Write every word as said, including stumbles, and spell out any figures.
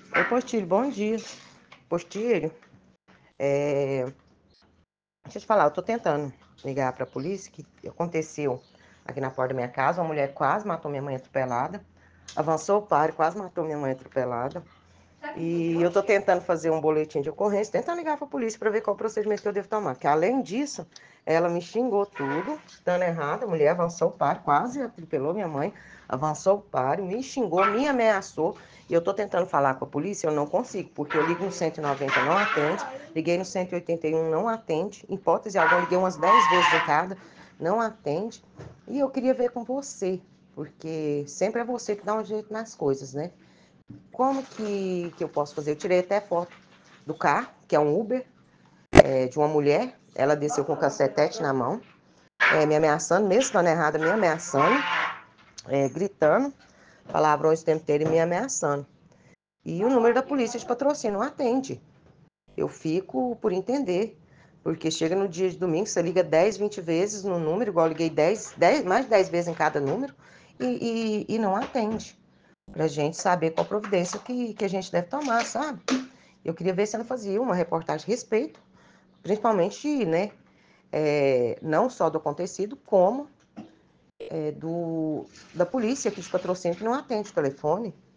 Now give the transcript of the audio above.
Oi, Postilho, bom dia. Postilho, é, deixa eu te falar, eu tô tentando ligar pra polícia, que aconteceu aqui na porta da minha casa, uma mulher quase matou minha mãe atropelada, avançou o páreo, quase matou minha mãe atropelada, e eu tô tentando fazer um boletim de ocorrência, tentando ligar pra polícia pra ver qual o procedimento que eu devo tomar, porque além disso, ela me xingou tudo, dando errado, a mulher avançou o páreo, quase atropelou minha mãe, avançou o páreo, me xingou, me ameaçou, e eu tô tentando falar com a polícia, eu não consigo, porque eu ligo no cento e noventa, não atende, liguei no cento e oitenta e um, não atende, em hipótese alguma, liguei umas dez vezes em cada, não atende, e eu queria ver com você, porque sempre é você que dá um jeito nas coisas, né? Como que, que eu posso fazer? Eu tirei até foto do carro, que é um Uber, é, de uma mulher, ela desceu com o cacetete na mão, é, me ameaçando, mesmo estando errada, me ameaçando, é, gritando, palavrões o tempo inteiro e me ameaçando. E o número da polícia de patrocínio não atende. Eu fico por entender, porque chega no dia de domingo, você liga dez, vinte vezes no número, igual eu liguei dez, dez, mais de dez vezes em cada número, e, e, e não atende. Pra gente saber qual providência que, que a gente deve tomar, sabe? Eu queria ver se ela fazia uma reportagem a respeito, principalmente, né, é, não só do acontecido, como é, do, da polícia aqui de patrocínio que não atende o telefone.